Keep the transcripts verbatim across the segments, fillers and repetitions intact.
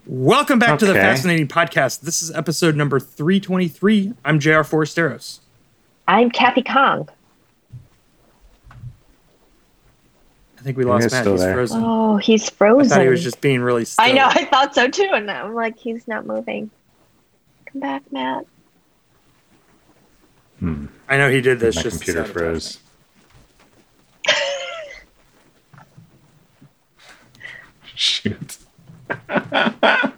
Welcome back okay. to the Fascinating Podcast. This is episode number three twenty-three. I'm J R Forasteros. I'm Kathy Kong. I think we lost Matt. He's there. frozen. Oh, he's frozen. I thought he was just being really still. I know. I thought so too. And I'm like, he's not moving. Come back, Matt. Hmm. I know he did this. My just computer froze. Shoot. My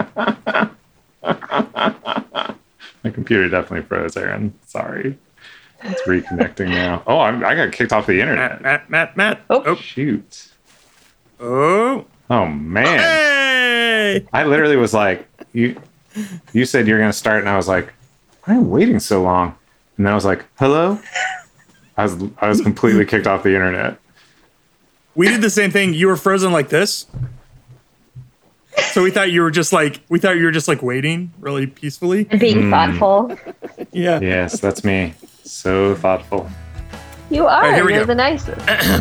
computer definitely froze, Aaron. Sorry. It's reconnecting now. Oh, I'm, I got kicked off the internet. Matt, Matt, Matt, Matt. Oh. oh. Shoot. Oh. Oh, man. Hey! I literally was like, you you said you're going to start, and I was like, why am I waiting so long? And then I was like, hello? I was I was completely kicked off the internet. We did the same thing. You were frozen like this. So we thought you were just like, we thought you were just like waiting really peacefully. And being Mm. thoughtful. Yeah. Yes, that's me. So thoughtful. You are. right, here we You're go. the nicest.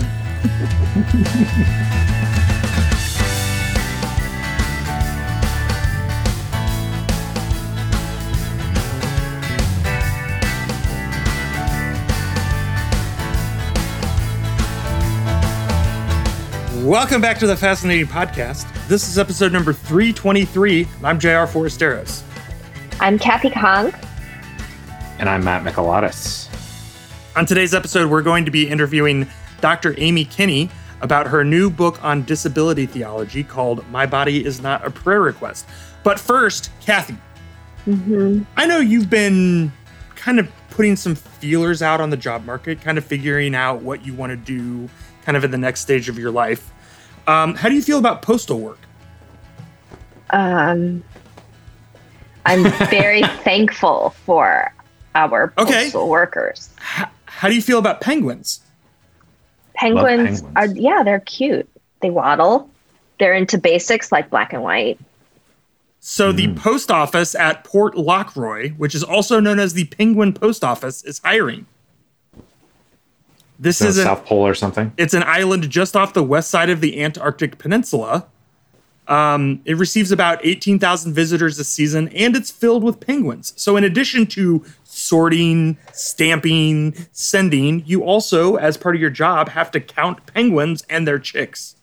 Welcome back to the Fascinating Podcast. This is episode number three twenty-three. I'm J R Forasteros. I'm Kathy Kong. And I'm Matt Michelatis. On today's episode, we're going to be interviewing Doctor Amy Kinney about her new book on disability theology called My Body Is Not a Prayer Request. But first, Kathy, Mm-hmm. I know you've been kind of putting some feelers out on the job market, kind of figuring out what you want to do kind of in the next stage of your life. Um, how do you feel about postal work? Um, I'm very thankful for our Okay. postal workers. H- how do you feel about penguins? Penguins, penguins. are, yeah, they're cute. They waddle. They're into basics like black and white. So the post office at Port Lockroy, which is also known as the Penguin Post Office, is hiring. This So is an, South Pole or something? it's an island just off the west side of the Antarctic Peninsula. Um, it receives about eighteen thousand visitors a season, and it's filled with penguins. So in addition to sorting, stamping, sending, you also, as part of your job, have to count penguins and their chicks.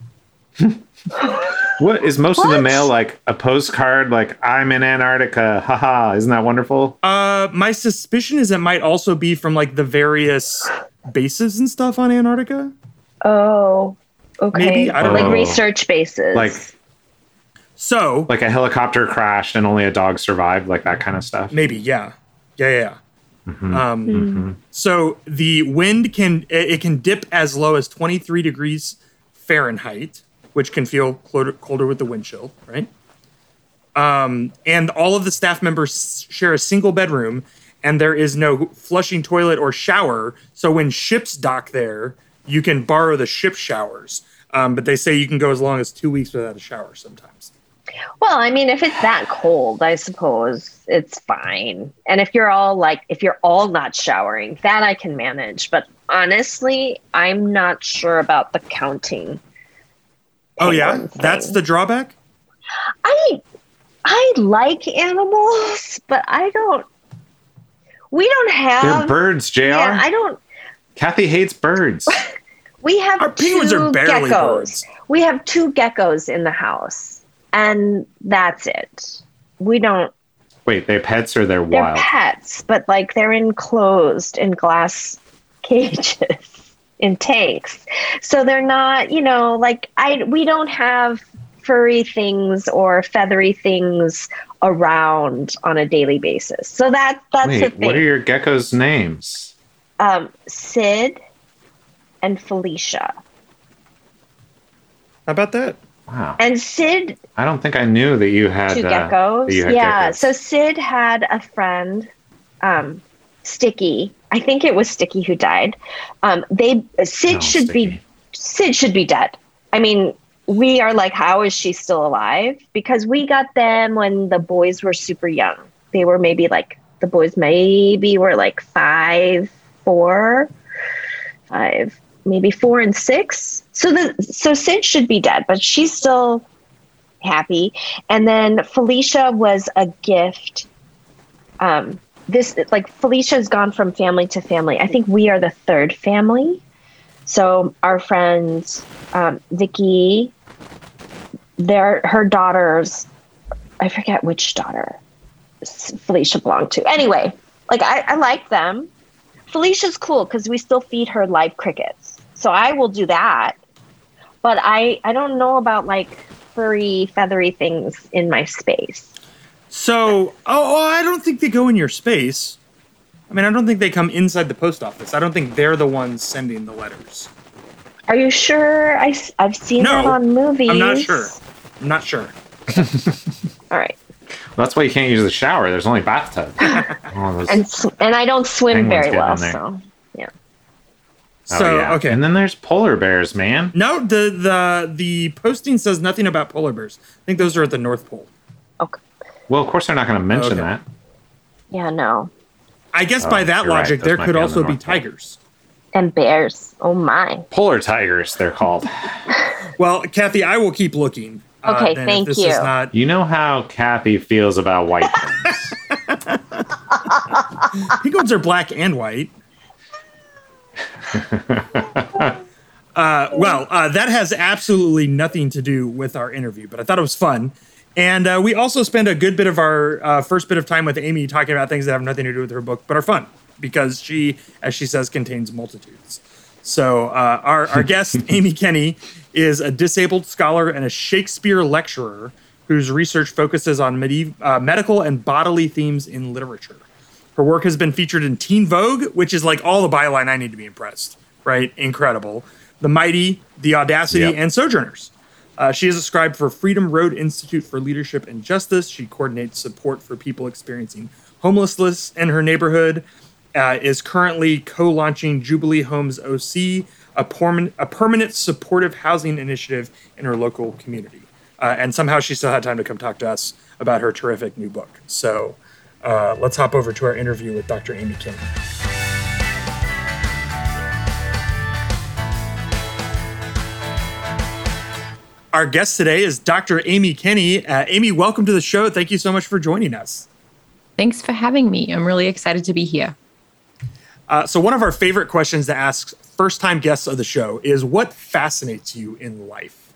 What is most of the What? mail like a postcard like I'm in Antarctica? Haha, isn't that wonderful? Uh, my suspicion is it might also be from like the various bases and stuff on Antarctica. Oh, okay. Maybe, I don't like know. research bases. Like So like a helicopter crashed and only a dog survived, like that kind of stuff. maybe, yeah, yeah, yeah. Mhm. Um, Mhm. So the wind can it it can dip as low as twenty-three degrees Fahrenheit, which can feel colder, colder with the wind chill, right? Um, and all of the staff members share a single bedroom, and there is no flushing toilet or shower. So when ships dock there, you can borrow the ship showers. Um, but they say you can go as long as two weeks without a shower sometimes. Well, I mean, if it's that cold, I suppose it's fine. And if you're all like, if you're all not showering, that I can manage. But honestly, I'm not sure about the counting. Oh yeah, penguin thing. that's the drawback. I I like animals, but I don't. We don't have. They're birds, J R. Yeah, I don't. Kathy hates birds. We have Our penguins two are barely geckos. birds. We have two geckos in the house, and that's it. We don't. Wait, they're pets or they're They're wild? pets, but like they're enclosed in glass cages in tanks. So they're not, you know, like I we don't have furry things or feathery things around on a daily basis. So that that's the Wait, thing. what are your geckos' names? um Sid and Felicia. How about that? Wow. And Sid I don't think I knew that you had, two uh, geckos. that you had Yeah. geckos. So Sid had a friend, um, Sticky. I think it was Sticky who died. Um, they Sid Oh, should be Sticky. Sid should be dead. I mean, we are like, how is she still alive? Because we got them when the boys were super young. They were maybe like the boys maybe were like five, four, five, maybe four and six. So the so Sid should be dead, but she's still happy. And then Felicia was a gift. Um, this like Felicia's gone from family to family. I think we are the third family. So our friends, um, Vicky, their her daughters, I forget which daughter Felicia belonged to. Anyway, like I, I like them. Felicia's cool because we still feed her live crickets. So I will do that. But I, I don't know about like furry, feathery things in my space. So, oh, oh, I don't think they go in your space. I mean, I don't think they come inside the post office. I don't think they're the ones sending the letters. Are you sure? I, I've seen No, that on movies. I'm not sure. I'm not sure. All right. Well, that's why you can't use the shower. There's only bathtub. Oh, And sw- and I don't swim penguins very get well, in there. so yeah. oh, So, yeah. okay. And then there's polar bears, man. No, the, the, the posting says nothing about polar bears. I think those are at the North Pole. Okay. Well, of course they're not going to mention Okay. that. Yeah, no. I guess Oh, by that you're right. logic, Those there might could be on the also be North Pole. tigers. And bears. Oh my. Polar tigers, they're called. Well, Kathy, I will keep looking. uh, Okay, then if thank this you. Is not, You know how Kathy feels about white things. penguins are black and white. uh, well, uh, that has absolutely nothing to do with our interview, but I thought it was fun. And uh, we also spent a good bit of our uh, first bit of time with Amy talking about things that have nothing to do with her book, but are fun because she, as she says, contains multitudes. So uh, our, our guest, Amy Kenny, is a disabled scholar and a Shakespeare lecturer whose research focuses on medieval, uh, medical and bodily themes in literature. Her work has been featured in Teen Vogue, which is like all the byline I need to be impressed, right? Incredible. The Mighty, The Audacity, Yep. and Sojourners. Uh, she is a scribe for Freedom Road Institute for Leadership and Justice. She coordinates support for people experiencing homelessness in her neighborhood, uh, is currently co-launching Jubilee Homes O C, a, permanent, a permanent supportive housing initiative in her local community. Uh, and somehow she still had time to come talk to us about her terrific new book. So uh, let's hop over to our interview with Doctor Amy Kenny. Our guest today is Doctor Amy Kenny. Uh, Amy, welcome to the show. Thank you so much for joining us. Thanks for having me. I'm really excited to be here. Uh, so one of our favorite questions to ask first-time guests of the show is, what fascinates you in life?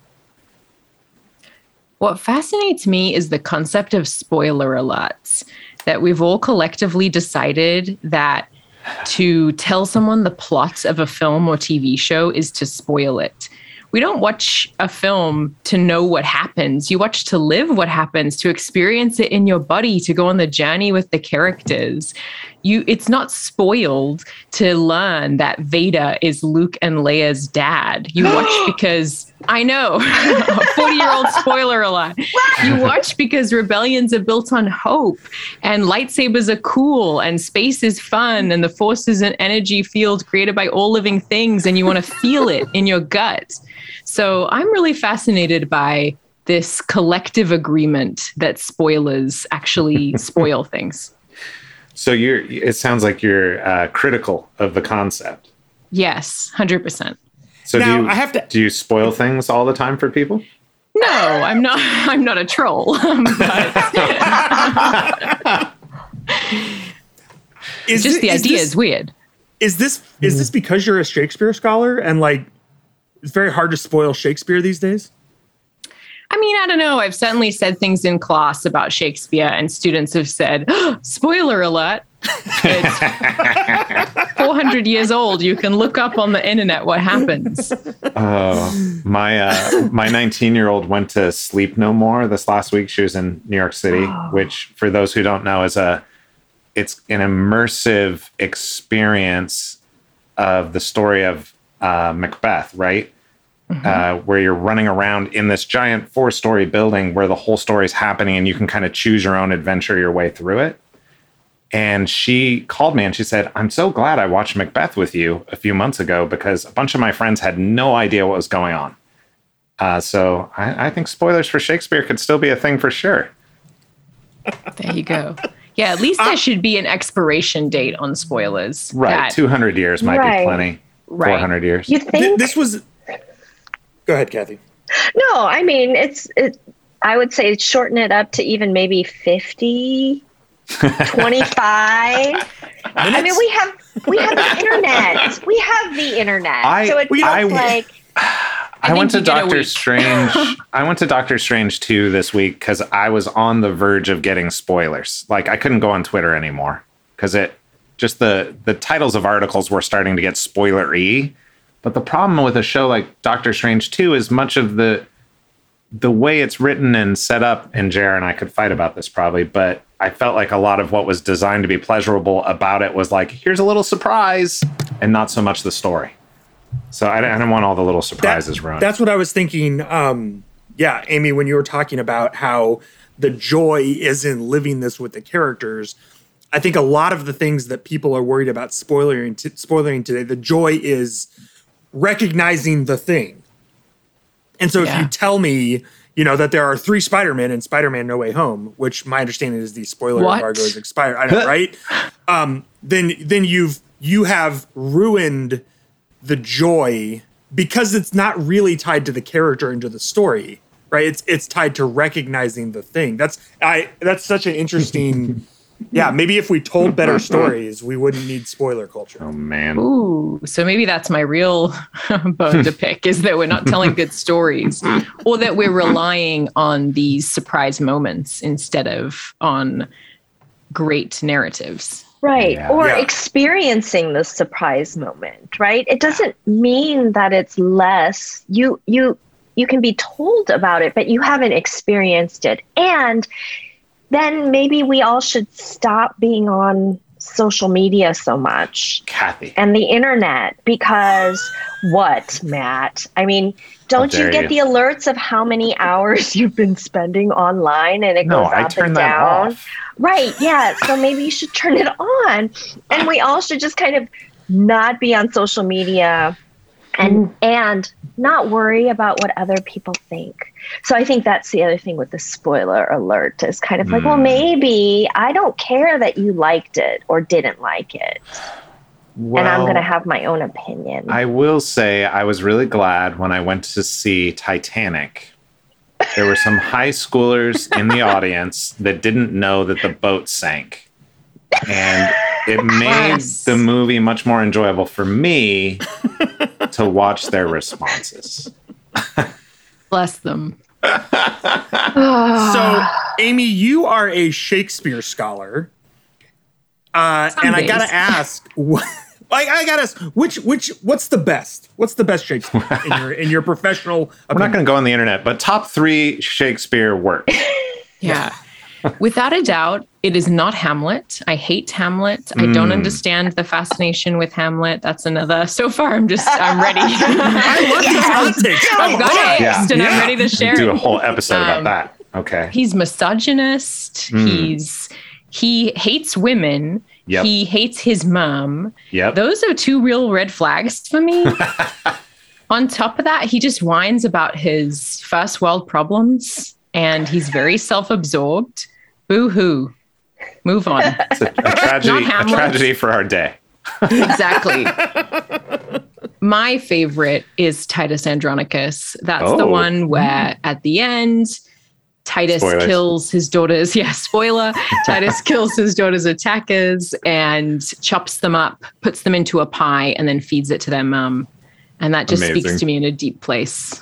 What fascinates me is the concept of spoiler alerts, that we've all collectively decided that to tell someone the plot of a film or T V show is to spoil it. We don't watch a film to know what happens. You watch to live what happens, to experience it in your body, to go on the journey with the characters. You, it's not spoiled to learn that Vader is Luke and Leia's dad. You watch because, I know, forty-year-old spoiler alert. You watch because rebellions are built on hope, and lightsabers are cool, and space is fun, and the Force is an energy field created by all living things, and you want to feel it in your gut. So I'm really fascinated by this collective agreement that spoilers actually spoil things. So you're. It sounds like you're uh, critical of the concept. Yes, one hundred percent. So Now, do you, I have to- do you spoil things all the time for people? No, I'm not. I'm not a troll. But Is just thi- the is idea this- is weird. Is this is this because you're a Shakespeare scholar and like it's very hard to spoil Shakespeare these days? I mean, I don't know. I've certainly said things in class about Shakespeare, and students have said, oh, spoiler alert. It's four hundred years old. You can look up on the internet what happens. Oh, my uh, my nineteen year old went to Sleep No More this last week. She was in New York City, Oh. which, for those who don't know, is a it's an immersive experience of the story of uh, Macbeth, right? Mm-hmm. Uh, where you're running around in this giant four story building where the whole story is happening, and you can kind of choose your own adventure your way through it. And she called me and she said, I'm so glad I watched Macbeth with you a few months ago because a bunch of my friends had no idea what was going on. Uh, so I, I think spoilers for Shakespeare could still be a thing for sure. There you go. Yeah, at least there should be an expiration date on spoilers. Right. that- two hundred years might Right. be plenty. Right. four hundred years. You Th- think? this was. Go ahead, Kathy. No, I mean it's it. I would say shorten it up to even maybe fifty, twenty-five. I mean, we have we have the internet. We have the internet. I, so it's I, like I, I went to think you get a Doctor week. Strange. I went to Doctor Strange two this week because I was on the verge of getting spoilers. Like I couldn't go on Twitter anymore because it just the the titles of articles were starting to get spoilery. But the problem with a show like Doctor Strange two is much of the the way it's written and set up, and Jared and I could fight about this probably, but I felt like a lot of what was designed to be pleasurable about it was like, here's a little surprise, and not so much the story. So I, I didn't want all the little surprises That- ruined. That's what I was thinking. Um, yeah, Amy, when you were talking about how the joy is in living this with the characters, I think a lot of the things that people are worried about spoiling, t- spoiling today, the joy is recognizing the thing. And so if Yeah. you tell me, you know, that there are three Spider-Man in Spider-Man No Way Home, which my understanding is the spoiler What? embargo is expired, I know, right? Um, then then you've you have ruined the joy because it's not really tied to the character and to the story, right? It's it's tied to recognizing the thing. That's I that's such an interesting yeah, maybe if we told better stories, we wouldn't need spoiler culture. oh man. Ooh, so maybe that's my real bone to pick is that we're not telling good stories or that we're relying on these surprise moments instead of on great narratives. right. Yeah. Or Yeah. experiencing the surprise moment, right? It doesn't mean that it's less. You you you can be told about it, but you haven't experienced it. And then maybe we all should stop being on social media so much Kathy. and the internet because what, Matt? I mean, don't you dare get you. the alerts of how many hours you've been spending online and it No, goes I up turned and that down? off. Right, yeah. So maybe you should turn it on. And we all should just kind of not be on social media and and not worry about what other people think. So I think that's the other thing with the spoiler alert is kind of like, well, Mm. maybe I don't care that you liked it or didn't like it. Well, and I'm going to have my own opinion. I will say I was really glad when I went to see Titanic. There were some high schoolers in the audience that didn't know that the boat sank. And it made Yes. the movie much more enjoyable for me to watch their responses. Bless them. So, Amy, you are a Shakespeare scholar, uh, Some and I days. gotta ask, what, I, I gotta ask, which which what's the best? What's the best Shakespeare in your in your professional We're not opinion? going to go on the internet, but top three Shakespeare works. Yeah. Without a doubt, it is not Hamlet. I hate Hamlet. I don't Mm. understand the fascination with Hamlet. That's another. So far, I'm just, I'm ready. I love these hot takes. Come I've got on. it, Yeah. and I'm Yeah. ready to share Do a it. whole episode Um, about that. Okay. He's misogynist. Mm. He's he hates women. Yep. He hates his mom. Yep. Those are two real red flags for me. On top of that, he just whines about his first world problems and he's very self-absorbed. Boo hoo. Move on. It's a, a tragedy, a Hamlet. tragedy for our day. Exactly. My favorite is Titus Andronicus. That's the Oh. one where at the end, Titus Spoilers. kills his daughters. Yeah, spoiler. Titus kills his daughter's attackers and chops them up, puts them into a pie, and then feeds it to their mum. And that just Amazing. speaks to me in a deep place.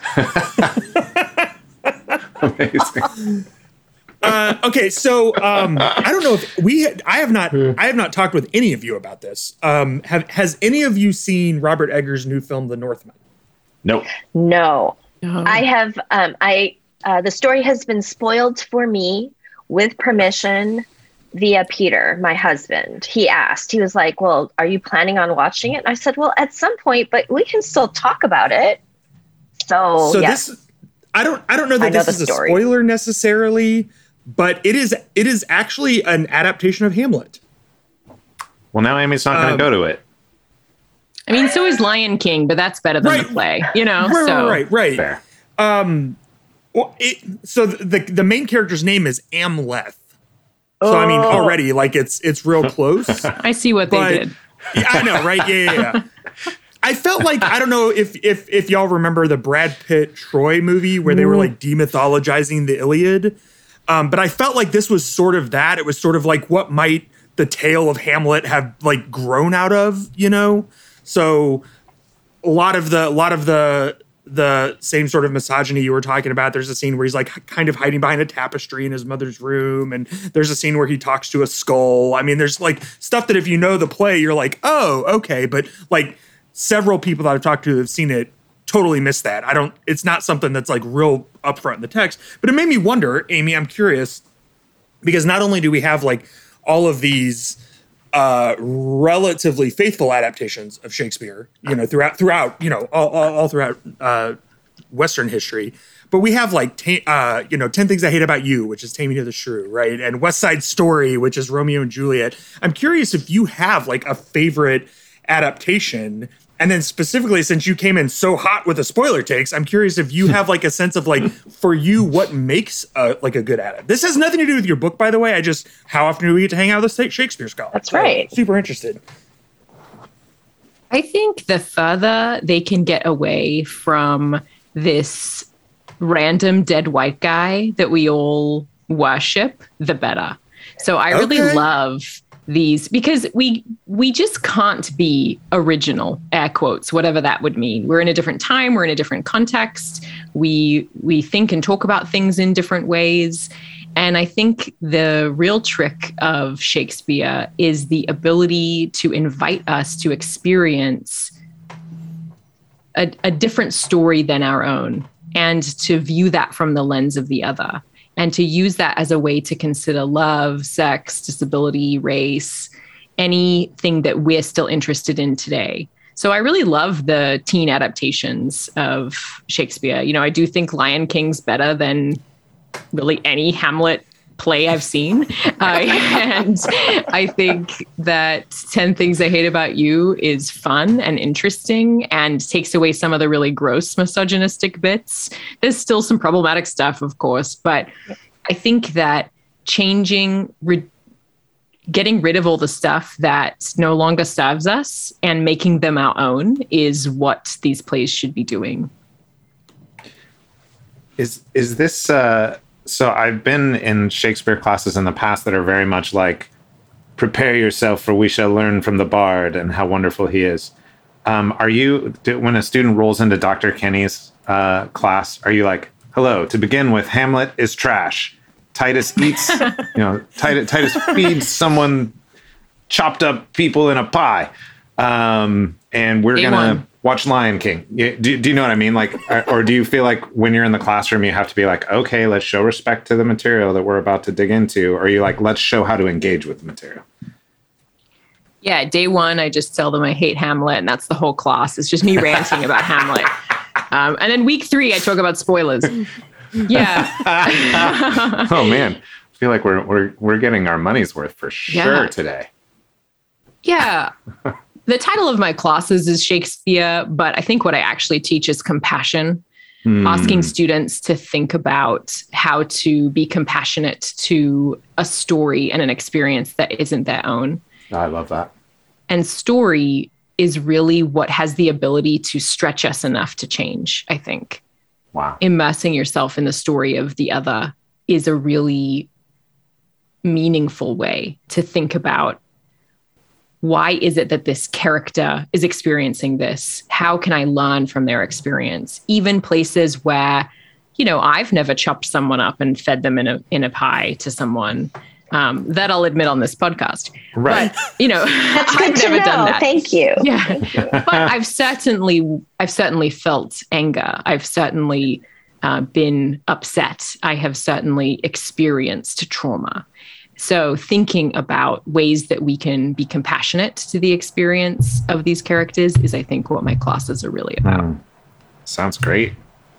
Amazing. Uh, okay, so um, I don't know if we. Had, I have not. I have not talked with any of you about this. Um, have has any of you seen Robert Eggers' new film, The Northman? Nope. No, Oh. I have. Um, I uh, the story has been spoiled for me with permission via Peter, my husband. He asked. He was like, "Well, are you planning on watching it?" And I said, "Well, at some point, but we can still talk about it." So, so yes. this, I don't. I don't know I that know this the is a story. spoiler necessarily, but it is. It is actually an adaptation of Hamlet. Well, now Amy's not going to Um, go to it. I mean, so is Lion King, but that's better than Right. the play, you know? Right, so right, right, right. Fair. Well, it, so the the main character's name is Amleth. So I mean, Oh. already like it's it's real close. I see what But- they did. Yeah, I know, right? Yeah, yeah, yeah. I felt like, I don't know if if if y'all remember the Brad Pitt Troy movie where they were like demythologizing the Iliad. Um, but I felt like this was sort of that. It was sort of like what might the tale of Hamlet have like grown out of, you know? So a lot of the a lot of the the same sort of misogyny you were talking about. There's a scene where he's like kind of hiding behind a tapestry in his mother's room. And there's a scene where he talks to a skull. I mean, there's like stuff that if you know the play, you're like, oh, okay. But like several people that I've talked to that have seen it totally miss that. I don't, it's not something that's like real upfront in the text, but it made me wonder, Amy, I'm curious, because not only do we have like all of these Uh, relatively faithful adaptations of Shakespeare, you know, throughout, throughout, you know, all, all, all throughout uh, Western history. But we have like, ta- uh, you know, ten Things I Hate About You, which is Taming of the Shrew, right? And West Side Story, which is Romeo and Juliet. I'm curious if you have like a favorite adaptation. And then specifically, since you came in so hot with the spoiler takes, I'm curious if you have like a sense of like, for you, what makes a, like a good adaptation. This has nothing to do with your book, by the way. I just, how often do we get to hang out with a Shakespeare scholar? That's right. So, super interested. I think the further they can get away from this random dead white guy that we all worship, the better. So I really Okay. love these because we we just can't be original, air quotes, whatever that would mean. We're in a different time, we're in a different context. We we think and talk about things in different ways. And I think the real trick of Shakespeare is the ability to invite us to experience a, a different story than our own and to view that from the lens of the other. And to use that as a way to consider love, sex, disability, race, anything that we're still interested in today. So I really love the teen adaptations of Shakespeare. You know, I do think Lion King's better than really any Hamlet play I've seen. Uh, and I think that ten Things I Hate About You is fun and interesting and takes away some of the really gross misogynistic bits. There's still some problematic stuff, of course, but I think that changing, re- getting rid of all the stuff that no longer serves us and making them our own is what these plays should be doing. Is is this uh so I've been in Shakespeare classes in the past that are very much like, prepare yourself for we shall learn from the bard and how wonderful he is. Um, are you, do, when a student rolls into Doctor Kenny's uh, class, are you like, hello, to begin with, Hamlet is trash. Titus eats, you know, Titus, Titus feeds someone chopped up people in a pie. Um, and we're going to watch Lion King. Do, do you know what I mean? Like, or do you feel like when you're in the classroom, you have to be like, okay, let's show respect to the material that we're about to dig into? Or are you like, let's show how to engage with the material? Yeah, day one, I just tell them I hate Hamlet, and that's the whole class. It's just me ranting about Hamlet. Um, and then week three, I talk about spoilers. Yeah. Oh man, I feel like we're we're we're getting our money's worth for sure Yeah. today. Yeah. The title of my classes is Shakespeare, but I think what I actually teach is compassion, Hmm. asking students to think about how to be compassionate to a story and an experience that isn't their own. I love that. And story is really what has the ability to stretch us enough to change, I think. Wow. Immersing yourself in the story of the other is a really meaningful way to think about, why is it that this character is experiencing this? How can I learn from their experience? Even places where, you know, I've never chopped someone up and fed them in a in a pie to someone. Um, that I'll admit on this podcast. Right. But, you know, That's I've good to never done know. that. Thank you. Yeah. But I've certainly, I've certainly felt anger. I've certainly uh, been upset. I have certainly experienced trauma. So thinking about ways that we can be compassionate to the experience of these characters is, I think, what my classes are really about. Mm. Sounds great.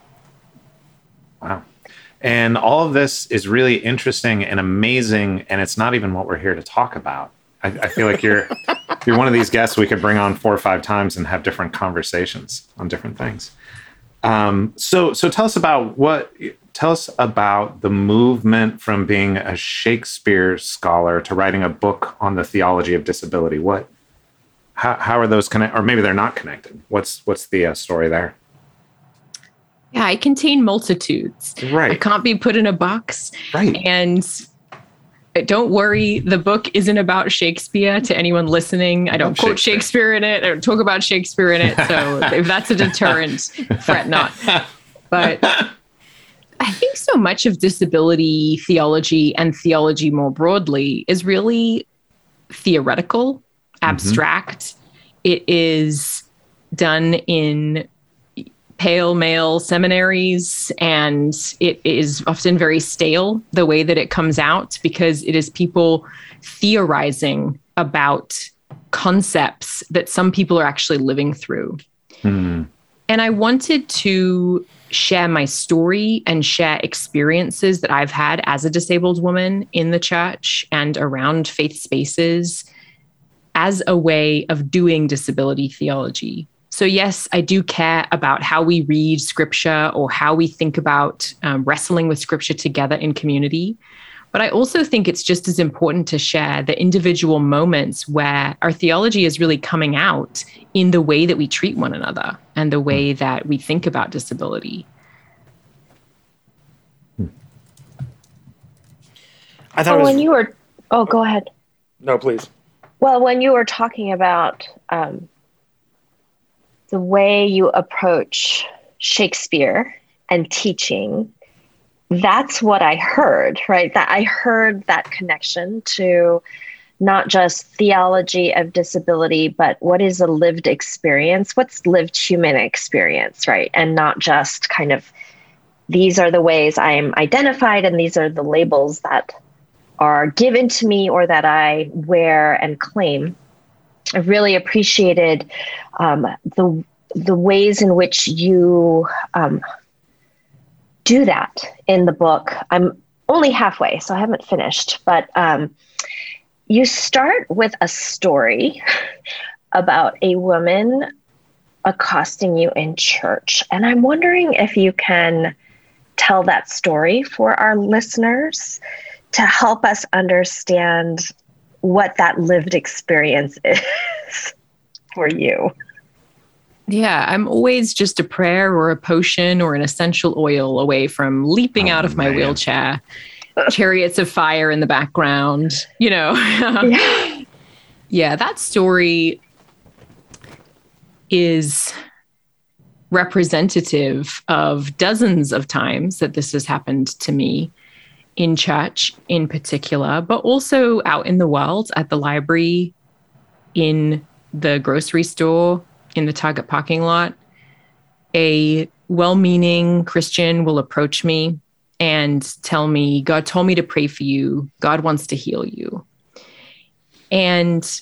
Wow. And all of this is really interesting and amazing, and it's not even what we're here to talk about. I, I feel like you're you're one of these guests we could bring on four or five times and have different conversations on different things. Um, so so tell us about what tell us about the movement from being a Shakespeare scholar to writing a book on the theology of disability. What how, how are those connected? Or maybe they're not connected. What's what's the uh, story there? Yeah, I contain multitudes. Right. I can't be put in a box. Right. And don't worry, the book isn't about Shakespeare to anyone listening. I don't quote Shakespeare. Shakespeare in it. I don't talk about Shakespeare in it. So if that's a deterrent, fret not. But I think so much of disability theology and theology more broadly is really theoretical, abstract. Mm-hmm. It is done in pale male seminaries, and it is often very stale the way that it comes out, because it is people theorizing about concepts that some people are actually living through. Mm-hmm. And I wanted to share my story and share experiences that I've had as a disabled woman in the church and around faith spaces as a way of doing disability theology. So yes, I do care about how we read scripture or how we think about um, wrestling with scripture together in community. But I also think it's just as important to share the individual moments where our theology is really coming out in the way that we treat one another and the way that we think about disability. I thought well, it was, when you were, oh, go ahead. No, please. Well, when you were talking about um, the way you approach Shakespeare and teaching, that's what I heard, right? That I heard that connection to not just theology of disability, but what is a lived experience? What's lived human experience, right? And not just kind of, these are the ways I'm identified and these are the labels that are given to me or that I wear and claim. I really appreciated um, the the ways in which you um, do that in the book. I'm only halfway, so I haven't finished, but um, you start with a story about a woman accosting you in church. And I'm wondering if you can tell that story for our listeners to help us understand what that lived experience is for you. Yeah, I'm always just a prayer or a potion or an essential oil away from leaping oh, out of my man. wheelchair, chariots of fire in the background, you know. yeah. yeah, that story is representative of dozens of times that this has happened to me in church in particular, but also out in the world, at the library, in the grocery store, in the Target parking lot. A well-meaning Christian will approach me and tell me, God told me to pray for you. God wants to heal you. And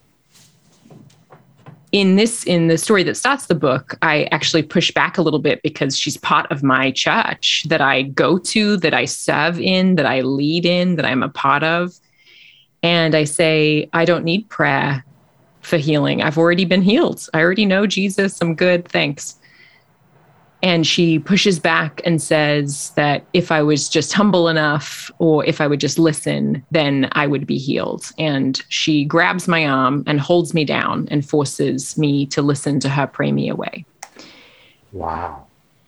in this, in the story that starts the book, I actually push back a little bit because she's part of my church that I go to, that I serve in, that I lead in, that I'm a part of. And I say, I don't need prayer for healing. I've already been healed. I already know Jesus. I'm good. Thanks. And she pushes back and says that if I was just humble enough or if I would just listen, then I would be healed. And she grabs my arm and holds me down and forces me to listen to her pray me away. Wow.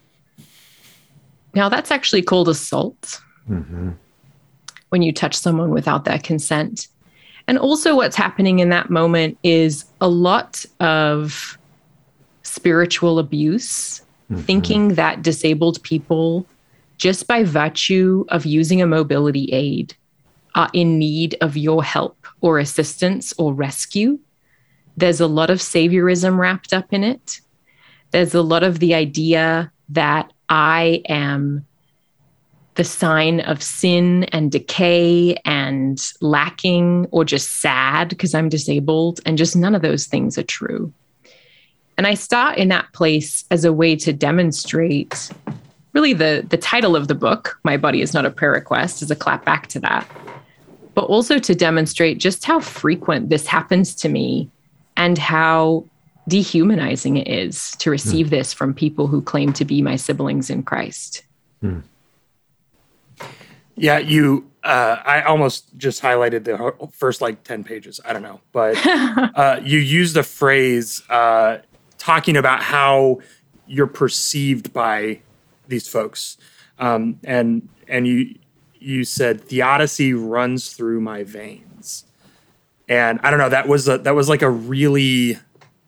Now that's actually called assault. Mm-hmm. When you touch someone without their consent. And also what's happening in that moment is a lot of spiritual abuse. Mm-hmm. Thinking that disabled people, just by virtue of using a mobility aid, are in need of your help or assistance or rescue. There's a lot of saviorism wrapped up in it. There's a lot of the idea that I am the sign of sin and decay and lacking or just sad because I'm disabled, and just none of those things are true. And I start in that place as a way to demonstrate really the, the title of the book, My Body is Not a Prayer Request, is a clap back to that, but also to demonstrate just how frequent this happens to me and how dehumanizing it is to receive mm. this from people who claim to be my siblings in Christ. Mm. Yeah, you uh, I almost just highlighted the ho- first like ten pages. I don't know, but uh, you used a phrase uh, talking about how you're perceived by these folks, um, and and you you said theodicy runs through my veins, and I don't know. That was a, that was like a really,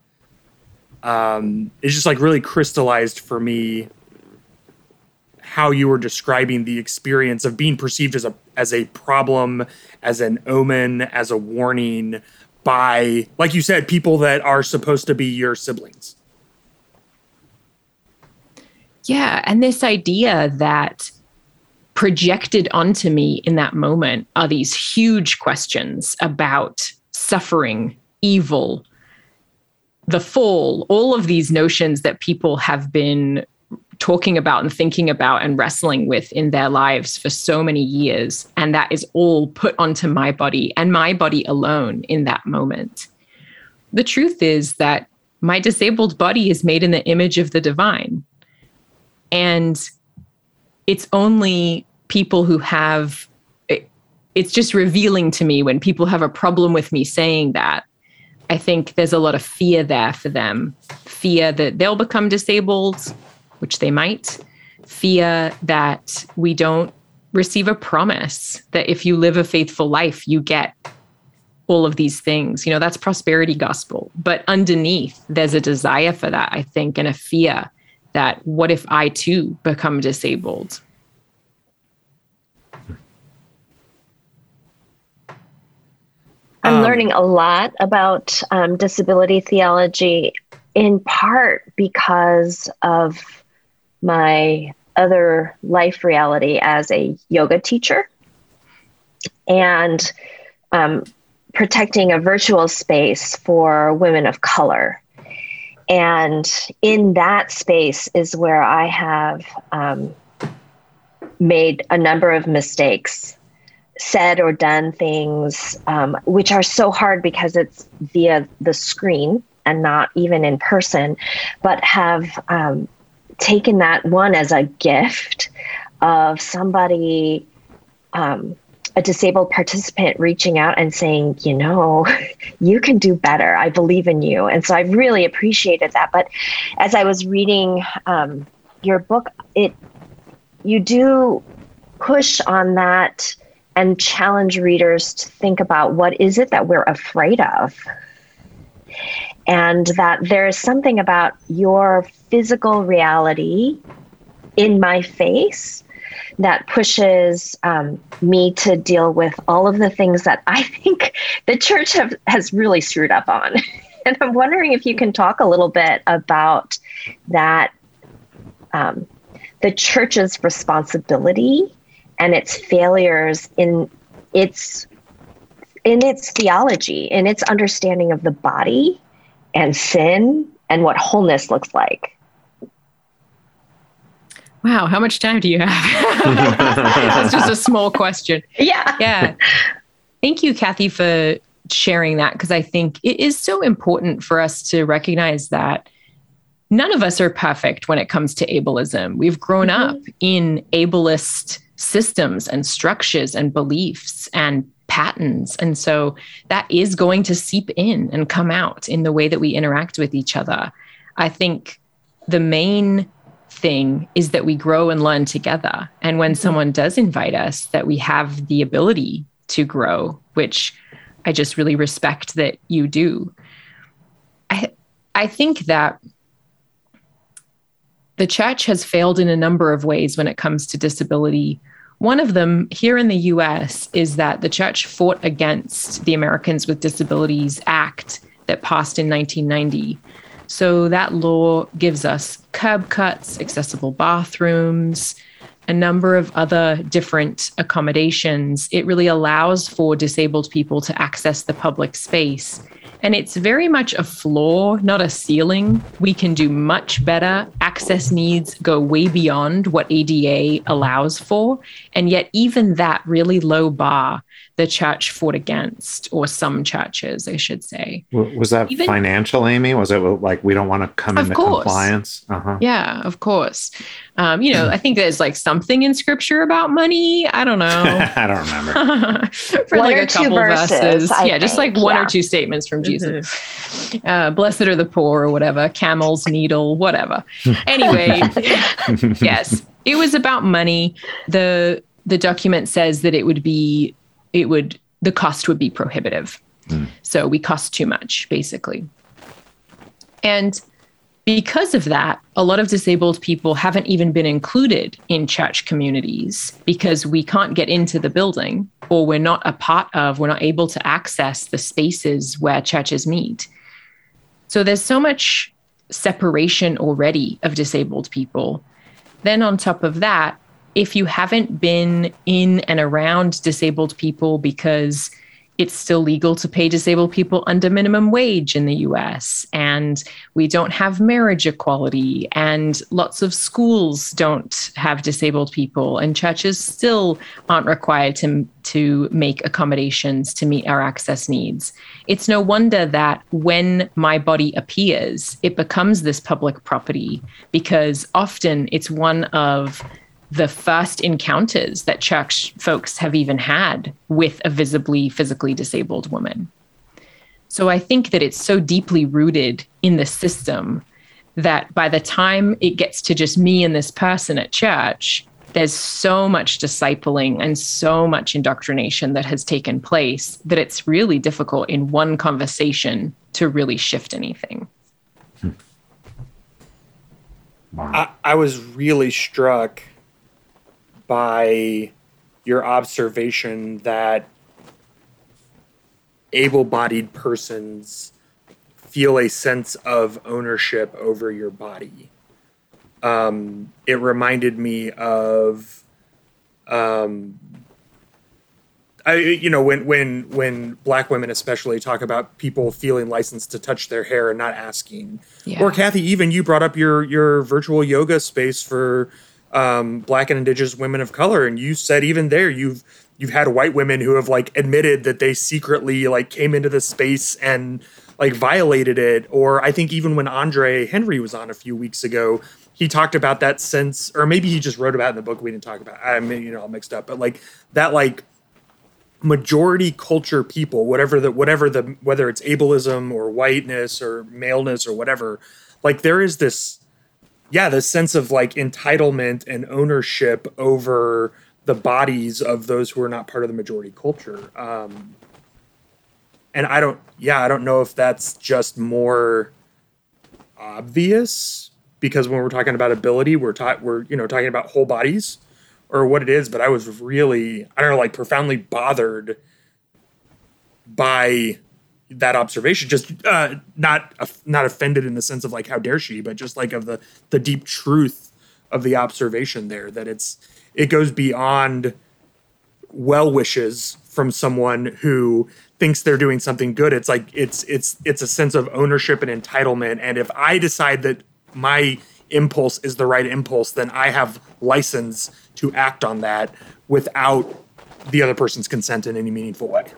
um, it's just like really crystallized for me how you were describing the experience of being perceived as a as a problem, as an omen, as a warning by, like you said, people that are supposed to be your siblings. Yeah, and this idea that projected onto me in that moment are these huge questions about suffering, evil, the fall, all of these notions that people have been talking about and thinking about and wrestling with in their lives for so many years. And that is all put onto my body and my body alone in that moment. The truth is that my disabled body is made in the image of the divine. And it's only people who have, it, it's just revealing to me when people have a problem with me saying that. I think there's a lot of fear there for them. Fear that they'll become disabled, which they might. Fear that we don't receive a promise that if you live a faithful life, you get all of these things. You know, that's prosperity gospel. But underneath, there's a desire for that, I think, and a fear that what if I too become disabled? I'm Um, learning a lot about um, disability theology, in part because of my other life reality as a yoga teacher and um, protecting a virtual space for women of color. And in that space is where I have um, made a number of mistakes, said or done things um, which are so hard because it's via the screen and not even in person, but have um, taken that one as a gift of somebody, um, a disabled participant reaching out and saying, you know, you can do better. I believe in you. And so I really appreciated that. But as I was reading um, your book, it you do push on that and challenge readers to think about what is it that we're afraid of? And that there is something about your physical reality in my face that pushes um, me to deal with all of the things that I think the church have, has really screwed up on. And I'm wondering if you can talk a little bit about that, um, the church's responsibility and its failures in its in its theology, in its understanding of the body and sin and what wholeness looks like. Wow, how much time do you have? That's just a small question. Yeah. Yeah. Thank you, Kathy, for sharing that, because I think it is so important for us to recognize that none of us are perfect when it comes to ableism. We've grown mm-hmm. up in ableist systems and structures and beliefs and patterns. And so that is going to seep in and come out in the way that we interact with each other. I think the main thing is that we grow and learn together. And when someone does invite us, that we have the ability to grow, which I just really respect that you do. I I think that the church has failed in a number of ways when it comes to disability. One of them here in the U S is that the church fought against the Americans with Disabilities Act that passed in nineteen ninety. So that law gives us curb cuts, accessible bathrooms, a number of other different accommodations. It really allows for disabled people to access the public space. And it's very much a floor, not a ceiling. We can do much better. Access needs go way beyond what A D A allows for. And yet even that really low bar, the church fought against, or some churches, I should say. Was that even, financial, Amy? Was it like, we don't want to come into course. compliance? Uh-huh. Yeah, of course. Um, you know, I think there's like something in scripture about money. I don't know. I don't remember. For one like or a couple two verses, verses. I yeah, think. just like one yeah. or two statements from Jesus. Mm-hmm. Uh, blessed are the poor or whatever, camel's needle, whatever. Anyway, yes, it was about money. The the document says that it would be, it would, the cost would be prohibitive. Mm. So we cost too much, basically. And because of that, a lot of disabled people haven't even been included in church communities because we can't get into the building, or we're not a part of, we're not able to access the spaces where churches meet. So there's so much separation already of disabled people. Then on top of that, if you haven't been in and around disabled people because it's still legal to pay disabled people under minimum wage in the U S, and we don't have marriage equality, and lots of schools don't have disabled people, and churches still aren't required to, to make accommodations to meet our access needs. It's no wonder that when my body appears, it becomes this public property, because often it's one of the first encounters that church folks have even had with a visibly physically disabled woman. So I think that it's so deeply rooted in the system that by the time it gets to just me and this person at church, there's so much discipling and so much indoctrination that has taken place that it's really difficult in one conversation to really shift anything. Hmm. Wow. I, I was really struck by your observation that able-bodied persons feel a sense of ownership over your body. Um, it reminded me of, um, I, you know, when when when Black women especially talk about people feeling licensed to touch their hair and not asking. Yeah. Or Kathy, even you brought up your your virtual yoga space for um, Black and Indigenous women of color, and you said even there you've you've had white women who have like admitted that they secretly like came into the space and like violated it. Or I think even when Andre Henry was on a few weeks ago, he talked about that sense, or maybe he just wrote about it in the book we didn't talk about. I mean, you know, all mixed up, but like that like majority culture people, whatever the whatever the whether it's ableism or whiteness or maleness or whatever, like there is this. Yeah, the sense of like entitlement and ownership over the bodies of those who are not part of the majority culture. Um, and I don't, yeah, I don't know if that's just more obvious because when we're talking about ability, we're ta- we're you know talking about whole bodies, or what it is. But I was really, I don't know, like profoundly bothered by that observation, just uh, not uh, not offended in the sense of like how dare she, but just like of the the deep truth of the observation there, that it's it goes beyond well wishes from someone who thinks they're doing something good. It's like it's it's it's a sense of ownership and entitlement, and if I decide that my impulse is the right impulse, then I have license to act on that without the other person's consent in any meaningful way.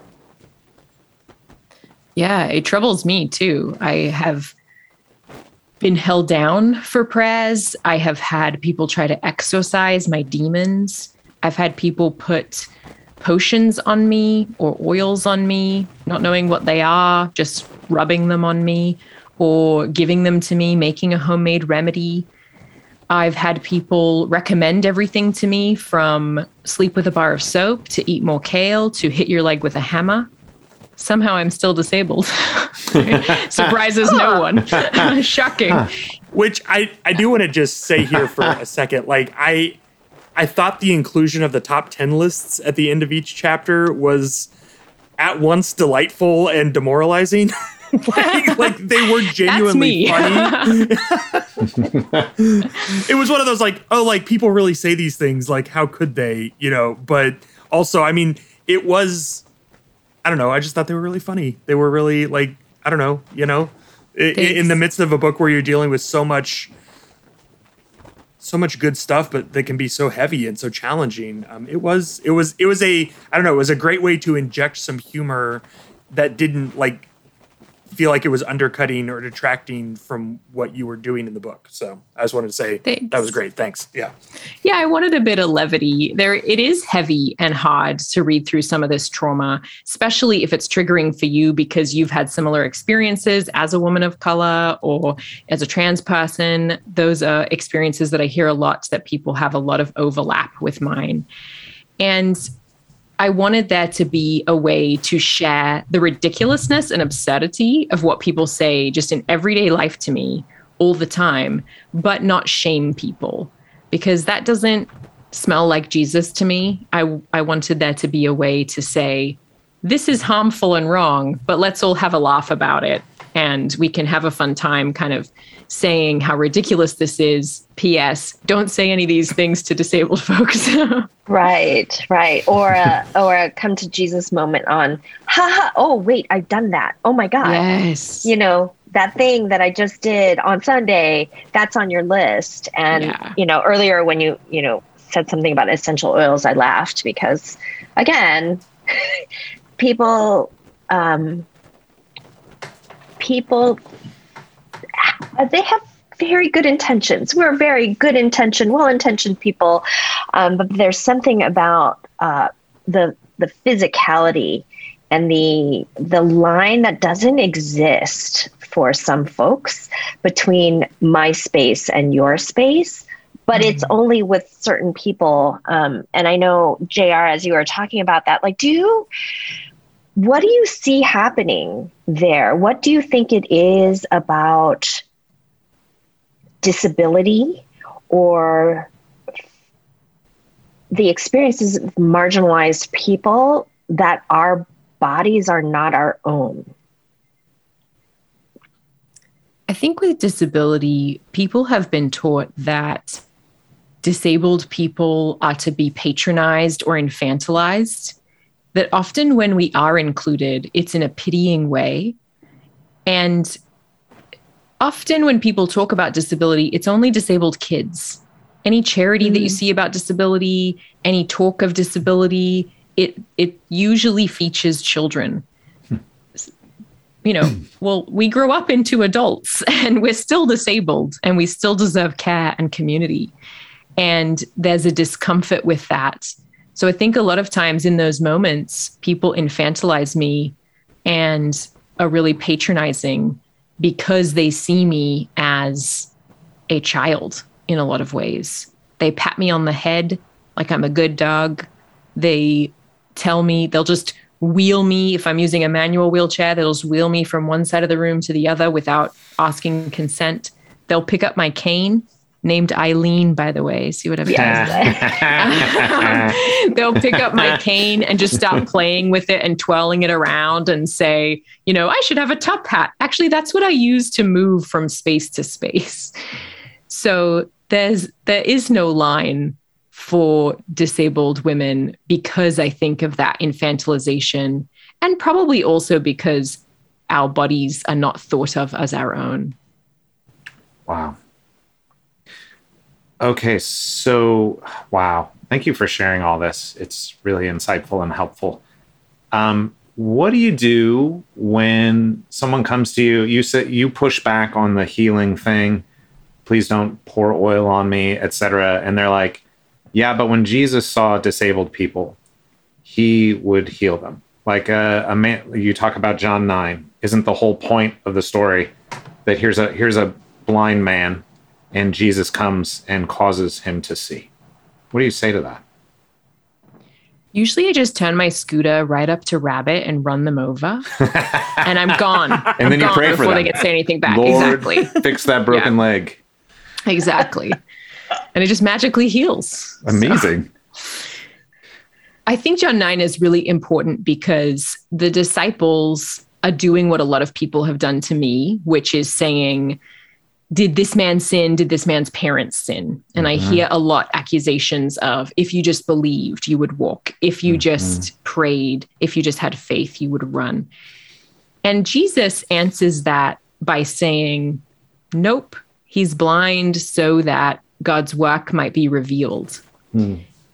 Yeah, it troubles me too. I have been held down for prayers. I have had people try to exorcise my demons. I've had people put potions on me or oils on me, not knowing what they are, just rubbing them on me or giving them to me, making a homemade remedy. I've had people recommend everything to me from sleep with a bar of soap to eat more kale to hit your leg with a hammer. Somehow I'm still disabled. Surprises no one. Shocking. Which I, I do want to just say here for a second. Like I I thought the inclusion of the top ten lists at the end of each chapter was at once delightful and demoralizing. like, like they were genuinely funny. It was one of those like, oh, like people really say these things. Like, how could they? You know, but also, I mean, it was. I don't know. I just thought they were really funny. They were really like I don't know, you know, in, in the midst of a book where you're dealing with so much, so much good stuff, but that can be so heavy and so challenging. Um, it was, it was, it was a, I don't know, it was a great way to inject some humor that didn't like feel like it was undercutting or detracting from what you were doing in the book. So I just wanted to say Thanks. That was great. Thanks. Yeah. Yeah, I wanted a bit of levity. There, it is heavy and hard to read through some of this trauma, especially if it's triggering for you because you've had similar experiences as a woman of color or as a trans person. Those are experiences that I hear a lot that people have a lot of overlap with mine. And I wanted there to be a way to share the ridiculousness and absurdity of what people say just in everyday life to me all the time, but not shame people, because that doesn't smell like Jesus to me. I, I wanted there to be a way to say, this is harmful and wrong, but let's all have a laugh about it. And we can have a fun time kind of saying how ridiculous this is. P S. Don't say any of these things to disabled folks. Right, right. Or a, or a come to Jesus moment on, haha, oh, wait, I've done that. Oh, my God. Yes. You know, that thing that I just did on Sunday, that's on your list. And, Yeah. you know, earlier when you, you know, said something about essential oils, I laughed because, again, people... Um, people, they have very good intentions. We're very good intentioned, well-intentioned people. Um, but there's something about uh, the the physicality and the the line that doesn't exist for some folks between my space and your space. But it's only with certain people. Um, and I know, J R, as you were talking about that, like, do you... What do you see happening there? What do you think it is about disability or the experiences of marginalized people that our bodies are not our own? I think with disability, people have been taught that disabled people are to be patronized or infantilized. That often when we are included, it's in a pitying way. And often when people talk about disability, it's only disabled kids. Any charity mm. that you see about disability, any talk of disability, it it usually features children. Hmm. You know, well, we grow up into adults and we're still disabled and we still deserve care and community. And there's a discomfort with that. So I think a lot of times in those moments, people infantilize me and are really patronizing because they see me as a child in a lot of ways. They pat me on the head like I'm a good dog. They tell me, they'll just wheel me. If I'm using a manual wheelchair, they'll just wheel me from one side of the room to the other without asking consent. They'll pick up my cane. Named Eileen, by the way. See what I've done? They'll pick up my cane and just start playing with it and twirling it around and say, you know, I should have a top hat. Actually, that's what I use to move from space to space. So there's there is no line for disabled women because I think of that infantilization, and probably also because our bodies are not thought of as our own. Wow. Okay, so, wow. Thank you for sharing all this. It's really insightful and helpful. Um, what do you do when someone comes to you, you say, you push back on the healing thing, please don't pour oil on me, et cetera. And they're like, yeah, but when Jesus saw disabled people, he would heal them. Like a, a man, you talk about John nine. Isn't the whole point of the story that here's a here's a blind man and Jesus comes and causes him to see? What do you say to that? Usually I just turn my scooter right up to Rabbit and run them over and I'm gone. And I'm then you gone pray for before them. they get say anything back. Lord, exactly. Fix that broken Yeah. leg. Exactly. And it just magically heals. Amazing. So, I think John nine is really important because the disciples are doing what a lot of people have done to me, which is saying, did this man sin? Did this man's parents sin? And mm-hmm. I hear a lot accusations of, if you just believed, you would walk. If you mm-hmm. just prayed, if you just had faith, you would run. And Jesus answers that by saying, nope, he's blind so that God's work might be revealed. Hmm.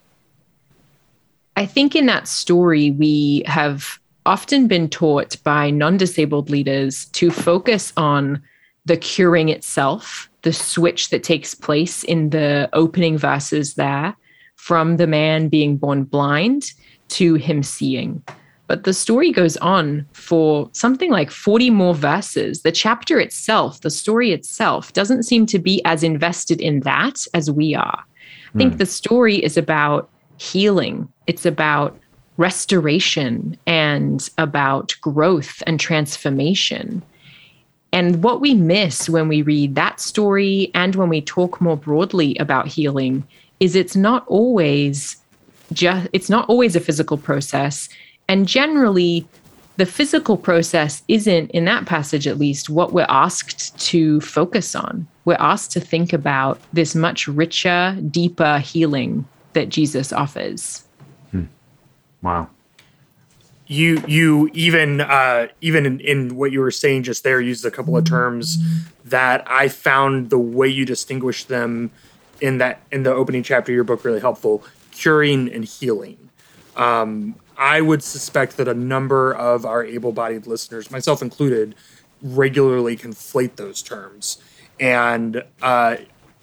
I think in that story, we have often been taught by non-disabled leaders to focus on the curing itself, the switch that takes place in the opening verses there, from the man being born blind to him seeing. But the story goes on for something like forty more verses. The chapter itself, the story itself, doesn't seem to be as invested in that as we are. I think mm. the story is about healing. It's about restoration and about growth and transformation. And what we miss when we read that story and when we talk more broadly about healing is it's not always just, it's not always a physical process. And generally, the physical process isn't, in that passage at least, what we're asked to focus on. We're asked to think about this much richer, deeper healing that Jesus offers. Hmm. Wow. You you even uh, even in, in what you were saying just there used a couple of terms that I found the way you distinguish them in that in the opening chapter of your book really helpful. Curing and healing. Um, I would suspect that a number of our able-bodied listeners, myself included, regularly conflate those terms. And uh,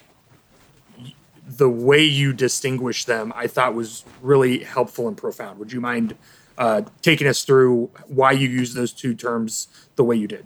the way you distinguish them, I thought was really helpful and profound. Would you mind uh, taking us through why you use those two terms the way you did?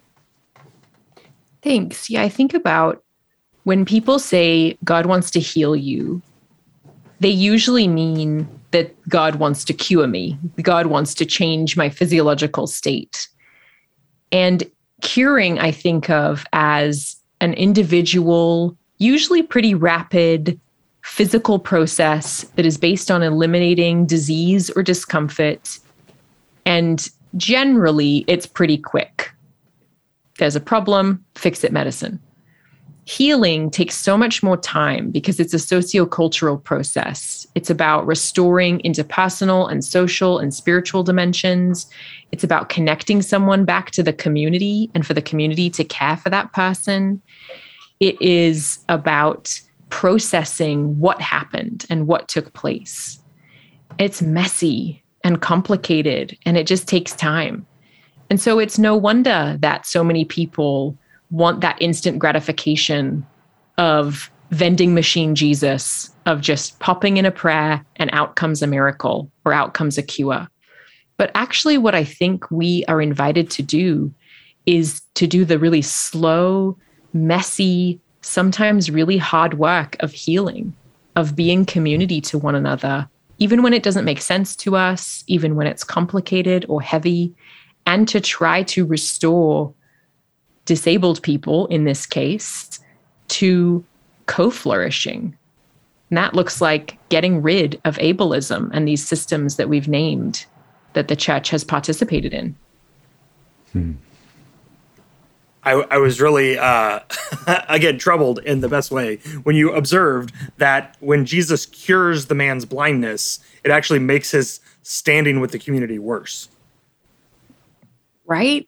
Thanks. Yeah, I think about when people say God wants to heal you, they usually mean that God wants to cure me. God wants to change my physiological state. And curing, I think of as an individual, usually pretty rapid physical process that is based on eliminating disease or discomfort. And generally, it's pretty quick. There's a problem, fix it medicine. Healing takes so much more time because it's a sociocultural process. It's about restoring interpersonal and social and spiritual dimensions. It's about connecting someone back to the community and for the community to care for that person. It is about processing what happened and what took place. It's messy and complicated, and it just takes time. And so it's no wonder that so many people want that instant gratification of vending machine Jesus, of just popping in a prayer and out comes a miracle or out comes a cure. But actually what I think we are invited to do is to do the really slow, messy, sometimes really hard work of healing, of being community to one another, even when it doesn't make sense to us, even when it's complicated or heavy, and to try to restore disabled people, in this case, to co-flourishing. And that looks like getting rid of ableism and these systems that we've named that the church has participated in. Hmm. I, I was really, uh, again, troubled in the best way when you observed that when Jesus cures the man's blindness, it actually makes his standing with the community worse. Right?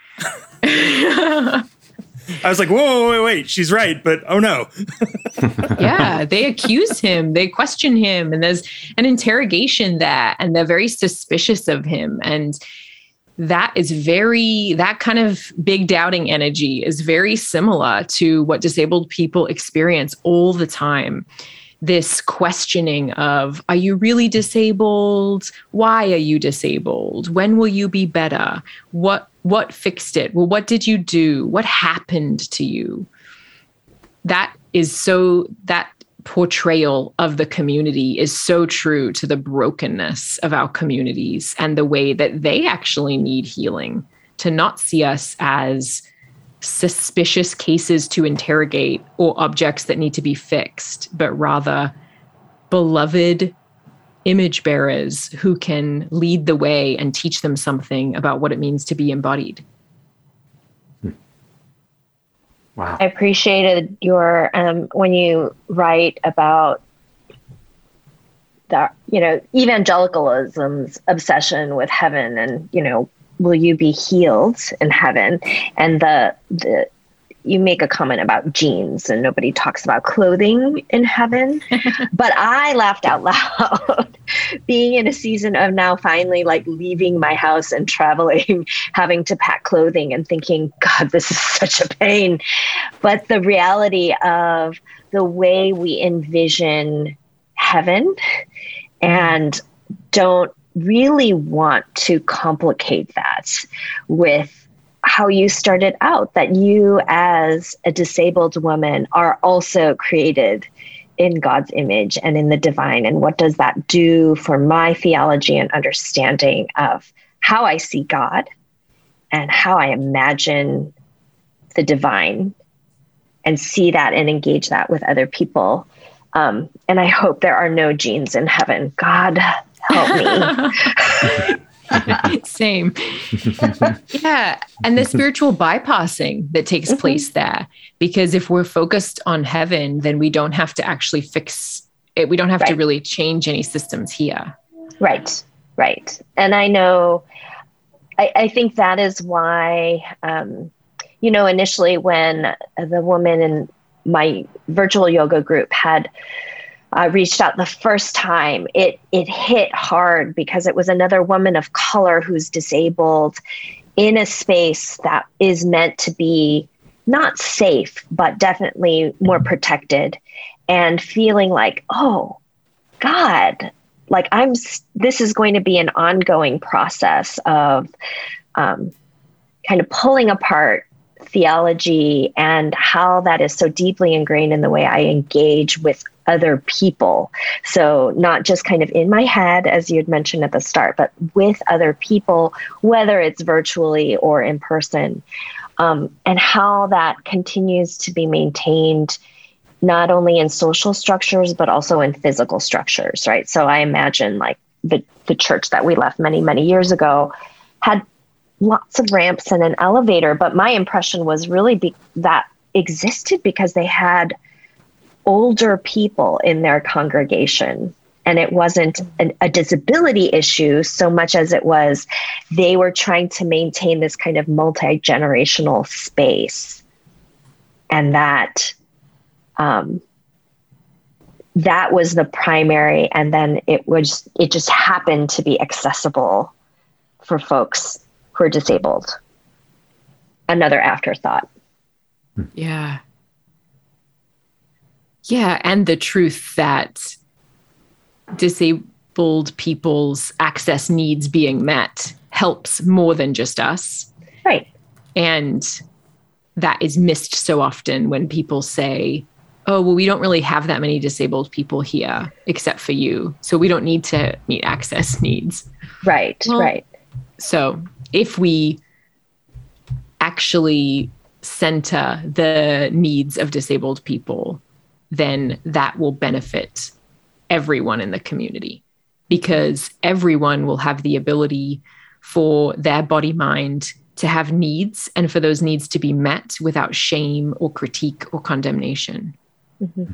I was like, whoa, wait, wait, she's right, but oh no. Yeah, they accuse him, they question him, and there's an interrogation there, and they're very suspicious of him. And that is very, that kind of big doubting energy is very similar to what disabled people experience all the time. This questioning of, are you really disabled? Why are you disabled? When will you be better? What what fixed it? Well, what did you do? What happened to you? That is so, that portrayal of the community is so true to the brokenness of our communities and the way that they actually need healing, to not see us as suspicious cases to interrogate or objects that need to be fixed, but rather beloved image bearers who can lead the way and teach them something about what it means to be embodied. Wow. I appreciated your, um, when you write about the, you know, evangelicalism's obsession with heaven and, you know, will you be healed in heaven? And the the you make a comment about jeans and nobody talks about clothing in heaven. But I laughed out loud being in a season of now finally like leaving my house and traveling, having to pack clothing and thinking, God, this is such a pain. But the reality of the way we envision heaven and don't really want to complicate that with how you started out, that you as a disabled woman are also created in God's image and in the divine. And what does that do for my theology and understanding of how I see God and how I imagine the divine and see that and engage that with other people. Um, and I hope there are no jeans in heaven. God, help me. Same. Yeah. And the spiritual bypassing that takes mm-hmm. place there, because if we're focused on heaven, then we don't have to actually fix it. We don't have right. to really change any systems here. Right. Right. And I know, I, I think that is why, um, you know, initially when the woman in my virtual yoga group had Uh, reached out the first time, it it hit hard because it was another woman of color who's disabled in a space that is meant to be not safe, but definitely more protected, and feeling like, oh, God, like I'm, this is going to be an ongoing process of um, kind of pulling apart theology and how that is so deeply ingrained in the way I engage with other people. So not just kind of in my head, as you had mentioned at the start, but with other people, whether it's virtually or in person, um, and how that continues to be maintained not only in social structures, but also in physical structures, right? So I imagine like the, the church that we left many, many years ago had lots of ramps and an elevator, but my impression was really be- that existed because they had older people in their congregation. And it wasn't an, a disability issue so much as it was they were trying to maintain this kind of multi-generational space. And that um, that was the primary. And then it was it just happened to be accessible for folks who are disabled. Another afterthought. Yeah. Yeah, and the truth that disabled people's access needs being met helps more than just us. Right. And that is missed so often when people say, oh, well, we don't really have that many disabled people here except for you, so we don't need to meet access needs. Right, well, right. So if we actually center the needs of disabled people, then that will benefit everyone in the community, because everyone will have the ability for their body mind to have needs and for those needs to be met without shame or critique or condemnation. Mm-hmm.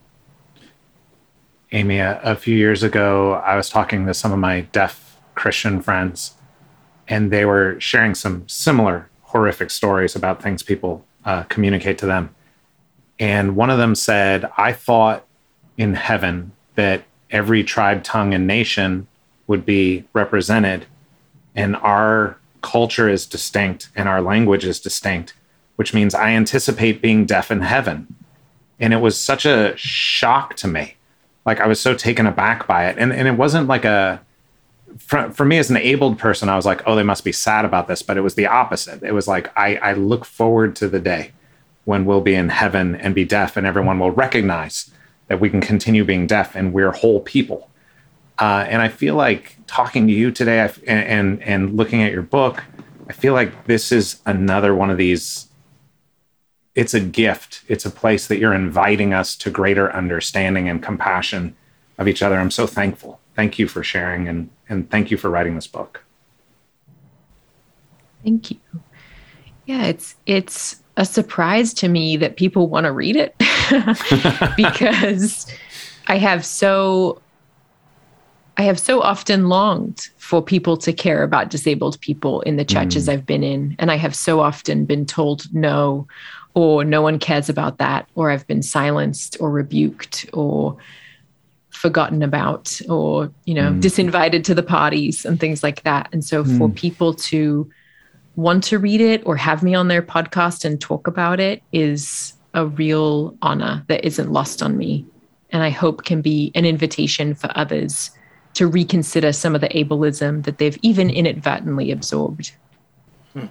Amy, a, a few years ago, I was talking to some of my deaf Christian friends, and they were sharing some similar horrific stories about things people uh, communicate to them. And one of them said, I thought in heaven that every tribe, tongue, and nation would be represented. And our culture is distinct and our language is distinct, which means I anticipate being deaf in heaven. And it was such a shock to me. Like I was so taken aback by it. And, and it wasn't like a, for, for me as an abled person, I was like, oh, they must be sad about this. But it was the opposite. It was like, I, I look forward to the day when we'll be in heaven and be deaf, and everyone will recognize that we can continue being deaf and we're whole people. Uh, and I feel like talking to you today I, and, and and looking at your book, I feel like this is another one of these, it's a gift. It's a place that you're inviting us to greater understanding and compassion of each other. I'm so thankful. Thank you for sharing, and, and thank you for writing this book. Thank you. Yeah, it's it's a surprise to me that people want to read it because I have so I have so often longed for people to care about disabled people in the churches mm. I've been in. And I have so often been told no, or no one cares about that, or I've been silenced or rebuked or forgotten about, or, you know, mm. disinvited to the parties and things like that. And so mm. for people to want to read it or have me on their podcast and talk about it is a real honor that isn't lost on me. And I hope can be an invitation for others to reconsider some of the ableism that they've even inadvertently absorbed. Hmm.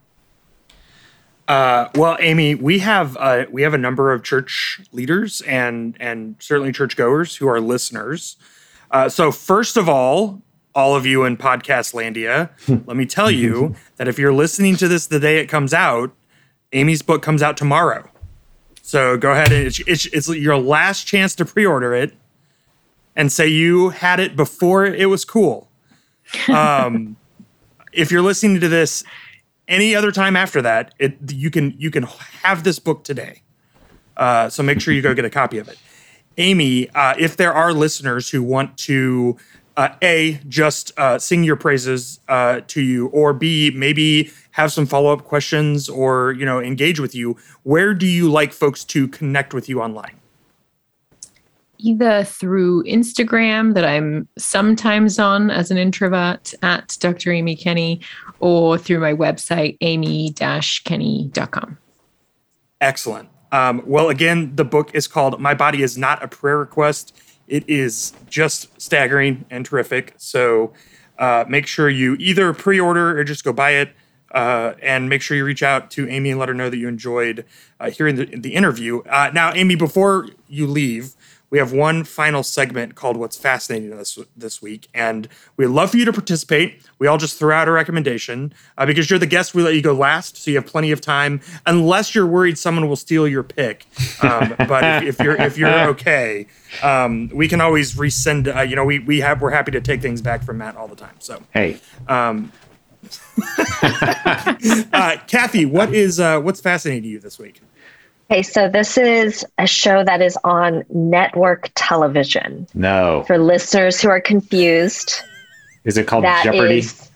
Uh, well, Amy, we have uh, we have a number of church leaders and and certainly churchgoers who are listeners. Uh, so first of all, all of you in Podcast Landia, let me tell you that if you're listening to this the day it comes out, Amy's book comes out tomorrow. So go ahead and it's, it's, it's your last chance to pre-order it. And say you had it before it was cool. Um, if you're listening to this any other time after that, it you can you can have this book today. Uh, so make sure you go get a copy of it. Amy, uh, if there are listeners who want to uh, A, just uh, sing your praises uh, to you, or B, maybe have some follow-up questions or, you know, engage with you, where do you like folks to connect with you online? Either through Instagram, that I'm sometimes on as an introvert at Doctor Amy Kenny, or through my website, amy dash kenny dot com. Excellent. Um, well, again, the book is called My Body Is Not a Prayer Request. It is just staggering and terrific. So uh, make sure you either pre-order or just go buy it. Uh, and make sure you reach out to Amy and let her know that you enjoyed uh, hearing the, the interview. Uh, now, Amy, before you leave, we have one final segment called What's Fascinating this, this week, and we'd love for you to participate. We all just throw out a recommendation. Uh, because you're the guest, we let you go last, so you have plenty of time, unless you're worried someone will steal your pick. Um, but if, if you're if you're okay, um, we can always resend. Uh, you know, we we have we're happy to take things back from Matt all the time. So hey, um, uh, Kathy, what is uh, what's fascinating to you this week? Okay, so this is a show that is on network television. No. For listeners who are confused. Is it called Jeopardy? Is...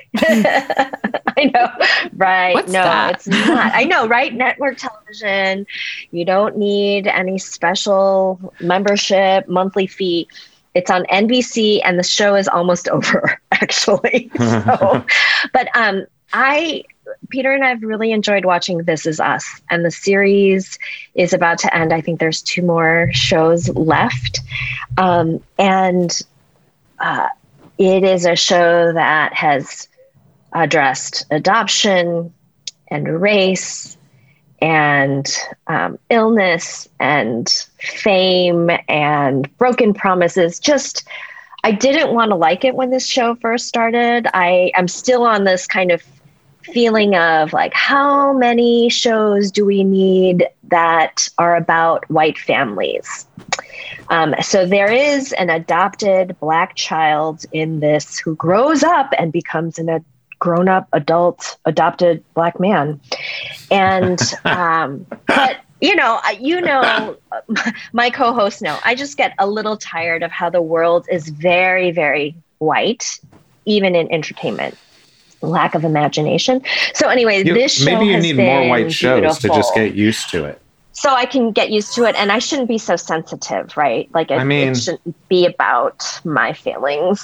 I know, right? What's no, that? It's not. I know, right? Network television. You don't need any special membership, monthly fee. It's on N B C, and the show is almost over, actually. So, but um, I... Peter and I have really enjoyed watching This Is Us, and the series is about to end. I think there's two more shows left. Um, and uh, it is a show that has addressed adoption and race and um, illness and fame and broken promises. Just, I didn't want to like it when this show first started. I am still on this kind of feeling of like, how many shows do we need that are about white families? Um, so there is an adopted Black child in this who grows up and becomes an, a grown-up adult adopted Black man. And, um, but you know, you know, my co-hosts know, I just get a little tired of how the world is very, very white, even in entertainment. Lack of imagination. So anyway, you, this show maybe you has need been more white shows beautiful. to just get used to it. So I can get used to it, and I shouldn't be so sensitive, right? Like it, I mean, it shouldn't be about my feelings.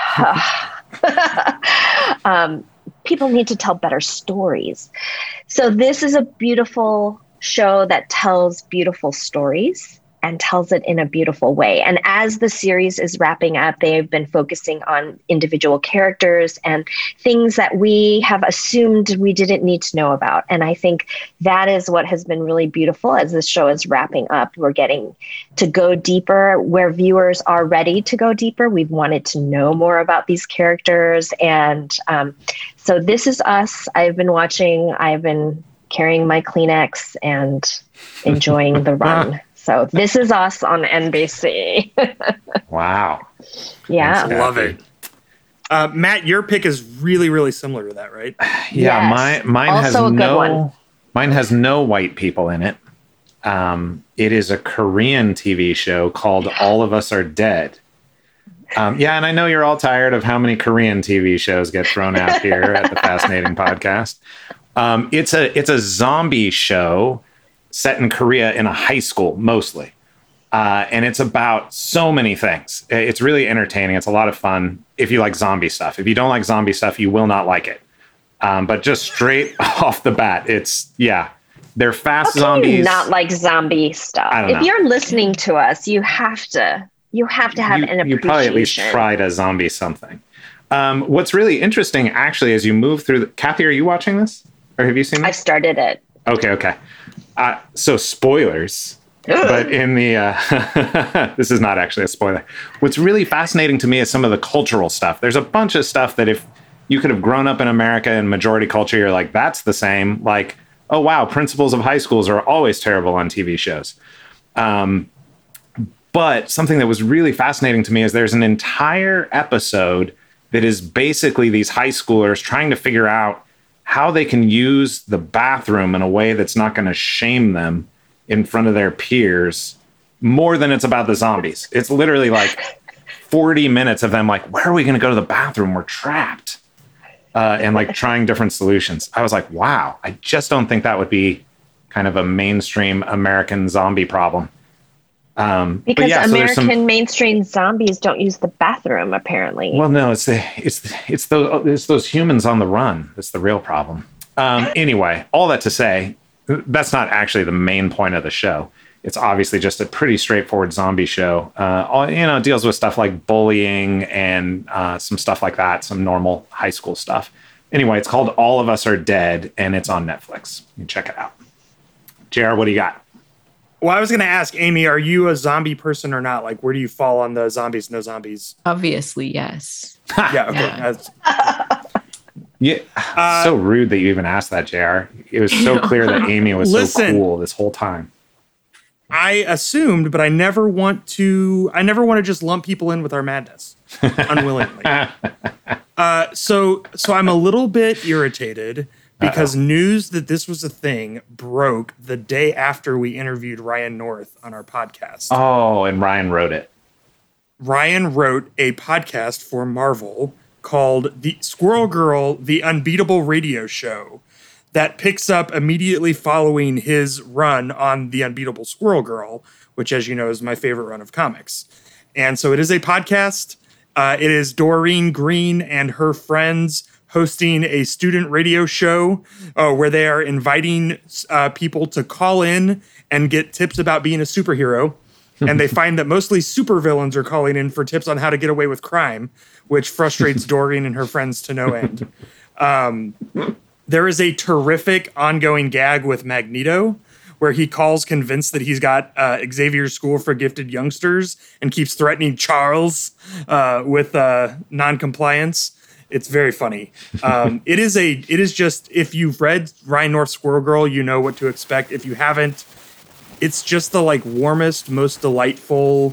um, people need to tell better stories. So this is a beautiful show that tells beautiful stories and tells it in a beautiful way. And as the series is wrapping up, they've been focusing on individual characters and things that we have assumed we didn't need to know about. And I think that is what has been really beautiful as this show is wrapping up. We're getting to go deeper where viewers are ready to go deeper. We've wanted to know more about these characters. And um, so This Is Us. I've been watching, I've been carrying my Kleenex and enjoying the run. So This Is Us on N B C. Wow. Yeah. I love it. Uh, Matt, your pick is really, really similar to that, right? Yeah, Yes. my, mine Also has a good no one. mine has no white people in it. Um, it is a Korean T V show called All of Us Are Dead. Um, yeah, and I know you're all tired of how many Korean T V shows get thrown out here at the Fascinating Podcast. Um, it's a it's a zombie show set in Korea in a high school mostly, uh, and it's about so many things. It's really entertaining. It's a lot of fun if you like zombie stuff. If you don't like zombie stuff, you will not like it. Um, but just straight off the bat, it's yeah, they're fast How can zombies. you not like zombie stuff? I don't If know. you're listening to us, you have to. You have to have you, an appreciation. you probably at least tried a zombie something. Um, what's really interesting, actually, as you move through the... Kathy, are you watching this? Or have you seen I this? started it. Okay, okay. Uh, so spoilers, but in the... Uh, this is not actually a spoiler. What's really fascinating to me is some of the cultural stuff. There's a bunch of stuff that if you could have grown up in America and majority culture, you're like, that's the same. Like, oh, wow, principals of high schools are always terrible on T V shows. Um, But something that was really fascinating to me is there's an entire episode that is basically these high schoolers trying to figure out how they can use the bathroom in a way that's not going to shame them in front of their peers more than it's about the zombies. It's literally like forty minutes of them like, where are we going to go to the bathroom? We're trapped. Uh, and like trying different solutions. I was like, wow, I just don't think that would be kind of a mainstream American zombie problem. Um, but Because yeah, so there's American some- mainstream zombies don't use the bathroom, apparently. Well, no, it's the it's it's those it's those humans on the run. That's the real problem. Um, anyway, all that to say, that's not actually the main point of the show. It's obviously just a pretty straightforward zombie show. Uh, all, you know, it deals with stuff like bullying and uh, some stuff like that, some normal high school stuff. Anyway, it's called All of Us Are Dead, and it's on Netflix. You can check it out. J R, what do you got? Well, I was going to ask Amy, are you a zombie person or not? Like, where do you fall on the zombies, no zombies? Obviously, yes. Yeah, okay. Yeah. That's- Yeah, Uh, so rude that you even asked that, J R. It was so clear that Amy was so Listen. cool this whole time. I assumed, but I never want to. I never want to just lump people in with our madness unwillingly. uh, so, so I'm a little bit irritated because Uh-oh. news that this was a thing broke the day after we interviewed Ryan North on our podcast. Oh, and Ryan wrote it. Ryan wrote a podcast for Marvel called "The Squirrel Girl: The Unbeatable Radio Show." That picks up immediately following his run on The Unbeatable Squirrel Girl, which, as you know, is my favorite run of comics. And so it is a podcast. Uh, it is Doreen Green and her friends hosting a student radio show uh, where they are inviting uh, people to call in and get tips about being a superhero. And they find that mostly supervillains are calling in for tips on how to get away with crime, which frustrates Doreen and her friends to no end. Um, There is a terrific ongoing gag with Magneto where he calls convinced that he's got uh, Xavier's School for Gifted Youngsters and keeps threatening Charles uh, with uh, non-compliance. It's very funny. Um, it is a. It is just, if you've read Ryan North's Squirrel Girl, you know what to expect. If you haven't, it's just the like warmest, most delightful,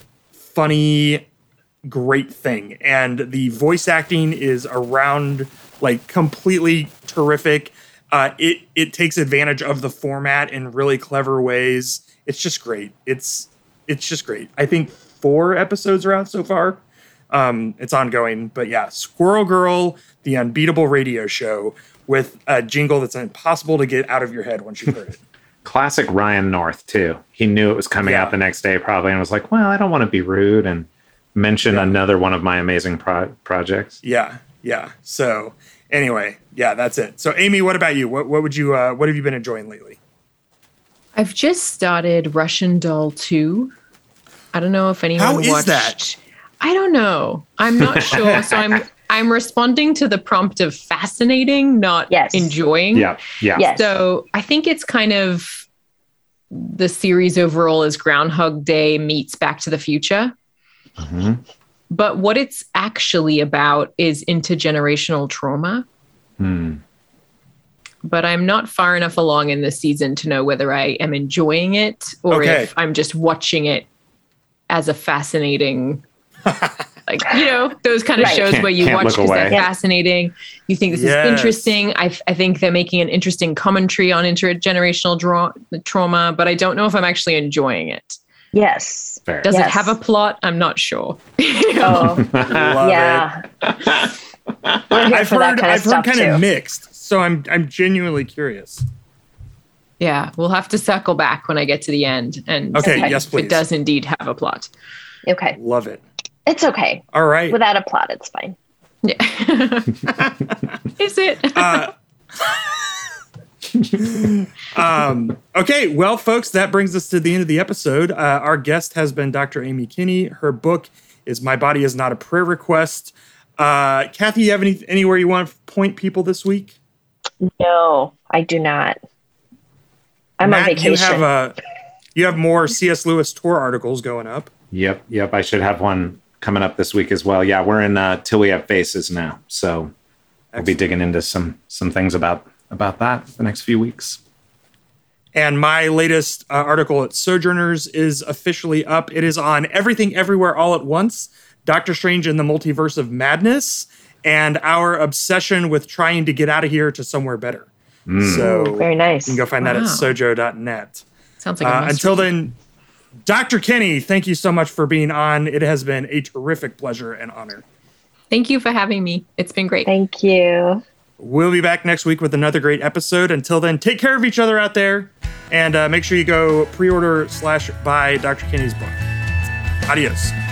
funny, great thing. And the voice acting is around like completely terrific. Uh, it it takes advantage of the format in really clever ways. It's just great. It's it's just great. I think four episodes are out so far. Um, it's ongoing, but yeah, Squirrel Girl, the Unbeatable Radio Show, with a jingle that's impossible to get out of your head once you've heard it. Classic Ryan North too. He knew it was coming Yeah. out the next day probably, and was like, "Well, I don't want to be rude and mention Yeah. another one of my amazing pro- projects." Yeah, yeah. So anyway, yeah, that's it. So Amy, what about you? What what would you uh, what have you been enjoying lately? I've just started Russian Doll two. I don't know if anyone How is watched. that? I don't know. I'm not sure. So I'm I'm responding to the prompt of fascinating, not Yes. enjoying. Yeah, yeah. Yes. So I think it's kind of the series overall is Groundhog Day meets Back to the Future. hmm But what it's actually about is intergenerational trauma. Hmm. But I'm not far enough along in the season to know whether I am enjoying it or Okay. if I'm just watching it as a fascinating, like, you know, those kind of Right. shows Can't- where you can't watch look because they're away. fascinating. You think this Yes. is interesting. I, I think they're making an interesting commentary on intergenerational dra- trauma, but I don't know if I'm actually enjoying it. Yes. Fair. Does Yes. it have a plot? I'm not sure. Oh, Love yeah. it. We're here I've for that heard kind of I've heard stuff kind too. of mixed, so I'm I'm genuinely curious. Yeah, we'll have to circle back when I get to the end and Okay, see yes, if please. it does indeed have a plot. Okay. Love it. It's okay. All right. Without a plot, it's fine. Yeah. Is it? Uh, um, okay, well, folks, that brings us to the end of the episode. Uh, our guest has been Doctor Amy Kinney. Her book is My Body Is Not a Prayer Request. Uh, Kathy, you have any anywhere you want to point people this week? No, I do not. I'm Matt, on vacation. You have, uh, you have more C S. Lewis tour articles going up. Yep, yep. I should have one coming up this week as well. Yeah, we're in uh, Till We Have Faces now, so I'll be digging into some some things about about that the next few weeks. And my latest uh, article at Sojourners is officially up. It is on Everything Everywhere All at Once, Doctor Strange in the Multiverse of Madness, and our obsession with trying to get out of here to somewhere better. Mm. So Very nice. you can go find that at Wow. sojo dot net. Sounds like a Uh, must until read. then, Doctor Kinney, thank you so much for being on. It has been a terrific pleasure and honor. Thank you for having me. It's been great. Thank you. We'll be back next week with another great episode. Until then, take care of each other out there, and uh, make sure you go pre-order slash buy Doctor Kinney's book. Adios.